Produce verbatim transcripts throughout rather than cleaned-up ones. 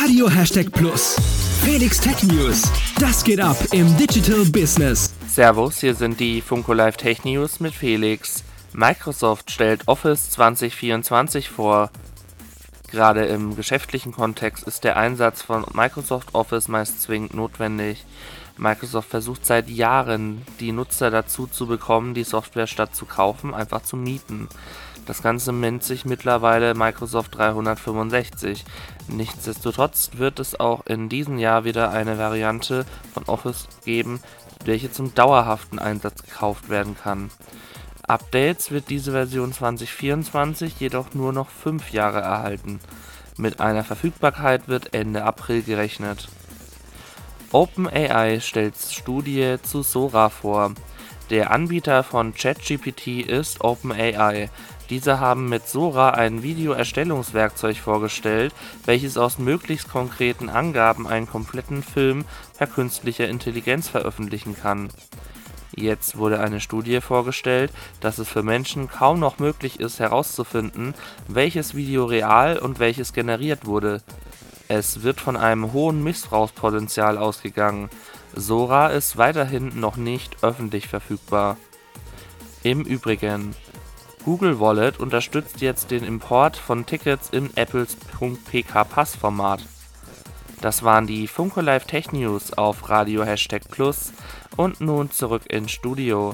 Radio Hashtag Plus. Felix Tech News. Das geht ab im Digital Business. Servus, hier sind die Funko Live Tech News mit Felix. Microsoft stellt Office zwanzig vierundzwanzig vor. Gerade im geschäftlichen Kontext ist der Einsatz von Microsoft Office meist zwingend notwendig. Microsoft versucht seit Jahren, die Nutzer dazu zu bekommen, die Software statt zu kaufen, einfach zu mieten. Das Ganze nennt sich mittlerweile Microsoft dreihundertfünfundsechzig. Nichtsdestotrotz wird es auch in diesem Jahr wieder eine Variante von Office geben, welche zum dauerhaften Einsatz gekauft werden kann. Updates wird diese Version zwanzig vierundzwanzig jedoch nur noch fünf Jahre erhalten. Mit einer Verfügbarkeit wird Ende April gerechnet. OpenAI stellt Studie zu Sora vor. Der Anbieter von ChatGPT ist OpenAI. Diese haben mit Sora ein Videoerstellungswerkzeug vorgestellt, welches aus möglichst konkreten Angaben einen kompletten Film per künstlicher Intelligenz veröffentlichen kann. Jetzt wurde eine Studie vorgestellt, dass es für Menschen kaum noch möglich ist herauszufinden, welches Video real und welches generiert wurde. Es wird von einem hohen Missbrauchspotenzial ausgegangen. Sora ist weiterhin noch nicht öffentlich verfügbar. Im Übrigen, Google Wallet unterstützt jetzt den Import von Tickets in Apples .pk-Pass-Format. Das waren die Funko Live Tech News auf Radio Hashtag Plus und nun zurück ins Studio.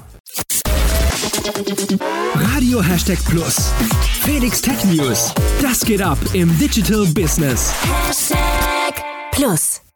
Radio Hashtag Plus. Felix Tech News. Das geht ab im Digital Business. Hashtag Plus.